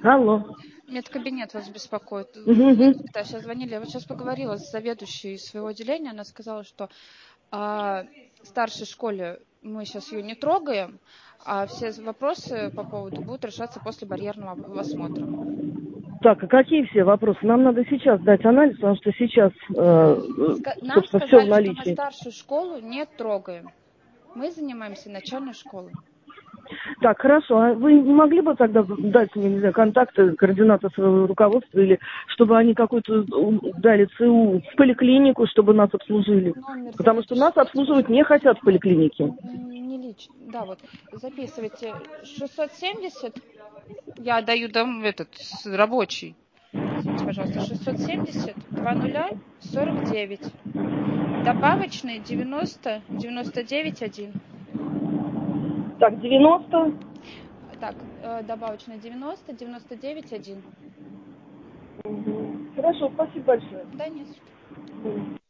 Алло. Медкабинет вас беспокоит. Мгм. Да, сейчас звонили. Я вот сейчас поговорила с заведующей своего отделения. Она сказала, что в старшей школе мы сейчас ее не трогаем, а все вопросы по поводу будут решаться после барьерного осмотра. Так, а какие все вопросы? Нам надо сейчас дать анализ, потому что сейчас, Нам собственно, все в сказали, что мы наличии. старшую школу не трогаем. Мы занимаемся начальной школой. Так, хорошо. А вы не могли бы тогда дать мне, не знаю, контакты, координаты своего руководства, или чтобы они какую-то дали ЦУ в поликлинику, чтобы нас обслужили? Номер Потому что нас запишите. обслуживать не хотят в поликлинике. Не лично. Да, вот. Записывайте 670. Я даю рабочий. Извините, пожалуйста, 670 20 49. Добавочный 90 99 1. Так, 90. Так, добавочный 90 99 1. Хорошо, спасибо большое. Да, нет.